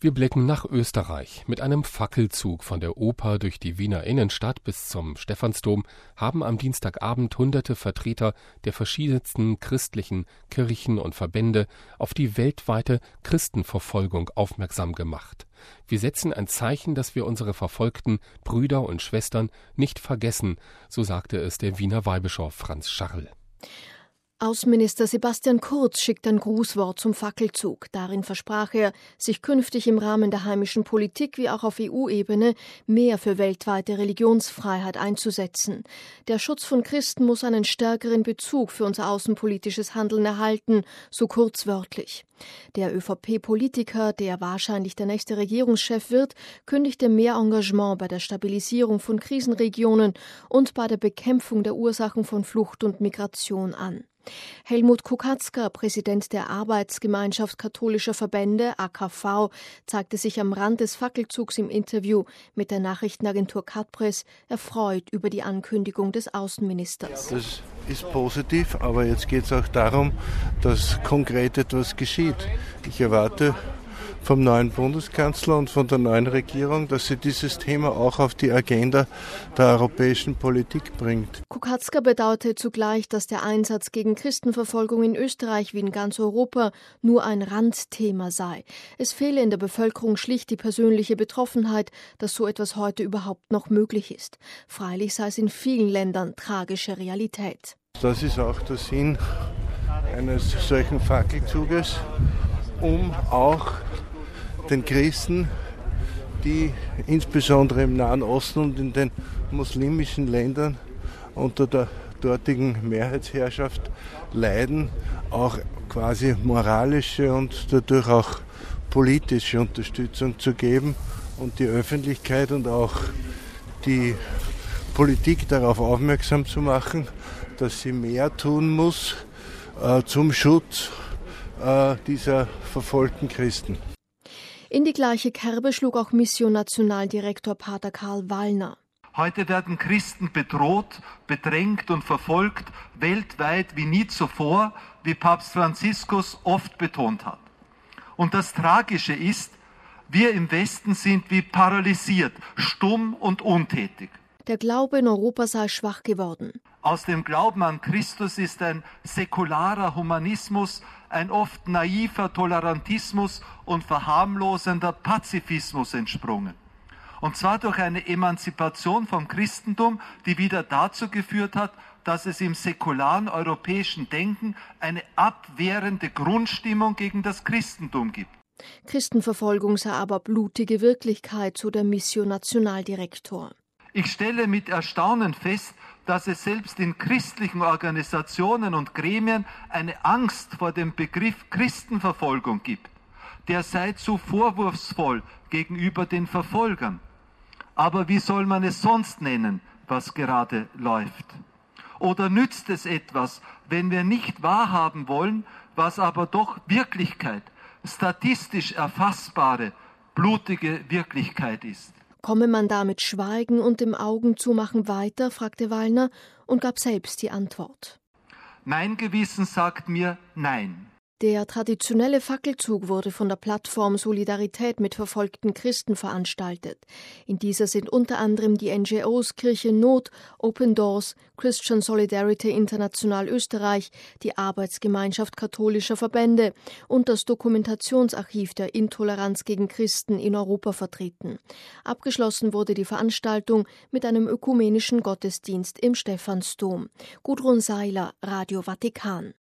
Wir blicken nach Österreich. Mit einem Fackelzug von der Oper durch die Wiener Innenstadt bis zum Stephansdom haben am Dienstagabend hunderte Vertreter der verschiedensten christlichen Kirchen und Verbände auf die weltweite Christenverfolgung aufmerksam gemacht. Wir setzen ein Zeichen, dass wir unsere verfolgten Brüder und Schwestern nicht vergessen, so sagte es der Wiener Weihbischof Franz Scharl. Außenminister Sebastian Kurz schickt ein Grußwort zum Fackelzug. Darin versprach er, sich künftig im Rahmen der heimischen Politik wie auch auf EU-Ebene mehr für weltweite Religionsfreiheit einzusetzen. Der Schutz von Christen muss einen stärkeren Bezug für unser außenpolitisches Handeln erhalten, so Kurz wörtlich. Der ÖVP-Politiker, der wahrscheinlich der nächste Regierungschef wird, kündigte mehr Engagement bei der Stabilisierung von Krisenregionen und bei der Bekämpfung der Ursachen von Flucht und Migration an. Helmut Kukatzka, Präsident der Arbeitsgemeinschaft katholischer Verbände AKV, zeigte sich am Rand des Fackelzugs im Interview mit der Nachrichtenagentur Katpress erfreut über die Ankündigung des Außenministers. Das ist positiv, aber jetzt geht es auch darum, dass konkret etwas geschieht. Ich erwarte vom neuen Bundeskanzler und von der neuen Regierung, dass sie dieses Thema auch auf die Agenda der europäischen Politik bringt. Kukatzka bedauerte zugleich, dass der Einsatz gegen Christenverfolgung in Österreich wie in ganz Europa nur ein Randthema sei. Es fehle in der Bevölkerung schlicht die persönliche Betroffenheit, dass so etwas heute überhaupt noch möglich ist. Freilich sei es in vielen Ländern tragische Realität. Das ist auch der Sinn eines solchen Fackelzuges, um auch den Christen, die insbesondere im Nahen Osten und in den muslimischen Ländern unter der dortigen Mehrheitsherrschaft leiden, auch quasi moralische und dadurch auch politische Unterstützung zu geben und die Öffentlichkeit und auch die Politik darauf aufmerksam zu machen, dass sie mehr tun muss zum Schutz dieser verfolgten Christen. In die gleiche Kerbe schlug auch Mission-Nationaldirektor Pater Karl Wallner. Heute werden Christen bedroht, bedrängt und verfolgt, weltweit wie nie zuvor, wie Papst Franziskus oft betont hat. Und das Tragische ist, wir im Westen sind wie paralysiert, stumm und untätig. Der Glaube in Europa sei schwach geworden. Aus dem Glauben an Christus ist ein säkularer Humanismus, ein oft naiver Tolerantismus und verharmlosender Pazifismus entsprungen. Und zwar durch eine Emanzipation vom Christentum, die wieder dazu geführt hat, dass es im säkularen europäischen Denken eine abwehrende Grundstimmung gegen das Christentum gibt. Christenverfolgung sei aber blutige Wirklichkeit, so der Mission-Nationaldirektor. Ich stelle mit Erstaunen fest, dass es selbst in christlichen Organisationen und Gremien eine Angst vor dem Begriff Christenverfolgung gibt. Der sei zu vorwurfsvoll gegenüber den Verfolgern. Aber wie soll man es sonst nennen, was gerade läuft? Oder nützt es etwas, wenn wir nicht wahrhaben wollen, was aber doch Wirklichkeit, statistisch erfassbare, blutige Wirklichkeit ist? Komme man da mit Schweigen und dem Augenzumachen weiter, fragte Wallner und gab selbst die Antwort. Mein Gewissen sagt mir Nein. Der traditionelle Fackelzug wurde von der Plattform Solidarität mit verfolgten Christen veranstaltet. In dieser sind unter anderem die NGOs Kirche in Not, Open Doors, Christian Solidarity International Österreich, die Arbeitsgemeinschaft katholischer Verbände und das Dokumentationsarchiv der Intoleranz gegen Christen in Europa vertreten. Abgeschlossen wurde die Veranstaltung mit einem ökumenischen Gottesdienst im Stephansdom. Gudrun Seiler, Radio Vatikan.